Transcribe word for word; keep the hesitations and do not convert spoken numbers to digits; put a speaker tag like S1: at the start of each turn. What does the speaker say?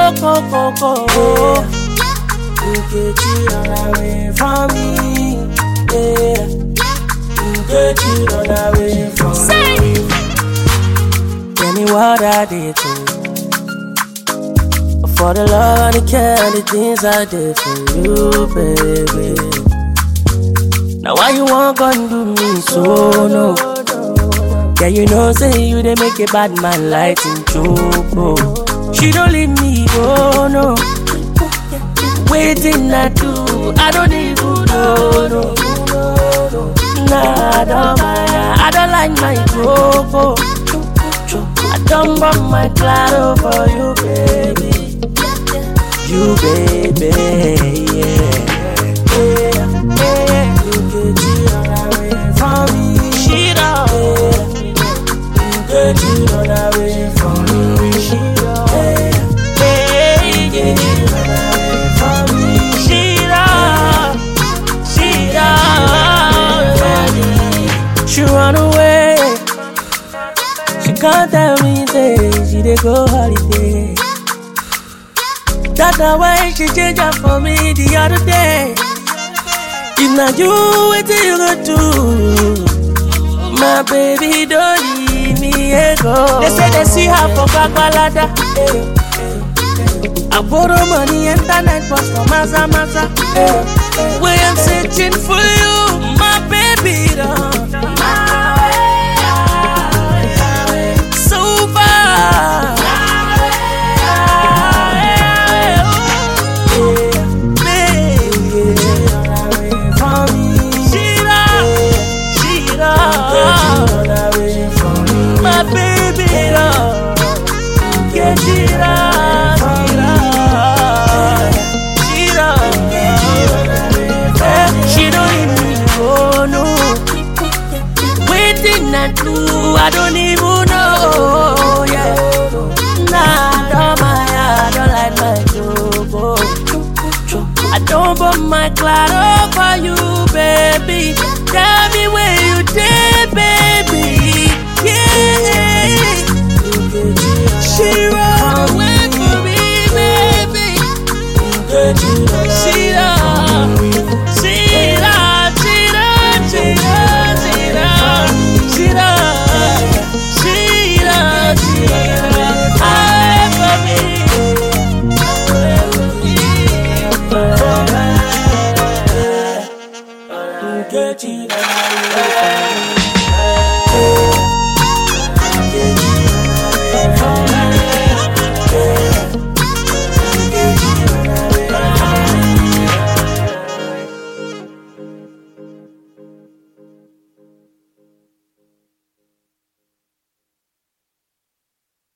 S1: go, go, go, go. Nkechi run away from me. Yeah. Nkechi run away from
S2: Say.
S1: me. Tell me what I did to you. For the love and the care and the things I did for you, baby. Now why you want gon' do me so no? Yeah, you know say you they make a bad man light in trouble. She don't leave me go no. Waiting I do, I don't even know no. Nah, I don't mind, I don't like my coco. I don't want my claro for you, baby. You, baby, yeah. Yeah, yeah. Nkechi run away from me. She don't. Nkechi run away from me. She don't. Yeah, yeah, yeah. Run away from me. She don't. She don't. She run away. She can't tell me say she dey go holiday. That's the way she changed up for me the other day. It's not you, what you gonna do? My baby, don't leave me go. They say they see her for Babalada. I borrow money, internet post for Maza Maza. Where I'm searching for you, my baby, don't. So far. My baby, love, get it up, she love, she don't even go no. Waiting I do, I don't even know, yeah. Nah, I don't mind, I don't like my joke. I don't want my claro for you, baby. Tell me where you did, baby. Yeah, she run away from me, baby. She done, she done, she done, she done, she done, she done, she done, she done. Away from me, away from me.